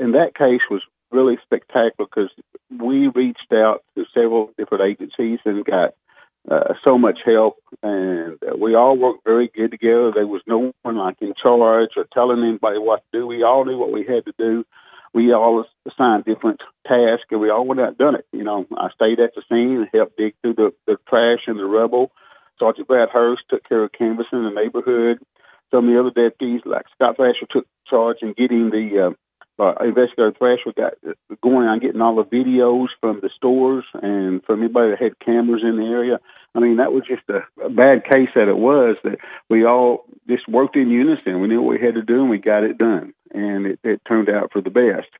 and that case was really spectacular because we reached out to several different agencies and got so much help, and we all worked very good together. There was no one like in charge or telling anybody what to do. We all knew what we had to do. We all assigned different tasks, and we all went out and done it. You know, I stayed at the scene and helped dig through the trash and the rubble. Sergeant Brad Hurst took care of canvassing the neighborhood. Some of the other deputies, like Scott Thrasher, took charge in getting the investigator Thrasher got going on getting all the videos from the stores and from anybody that had cameras in the area. I mean, that was just a bad case that it was, that we all just worked in unison. We knew what we had to do, and we got it done, and it turned out for the best.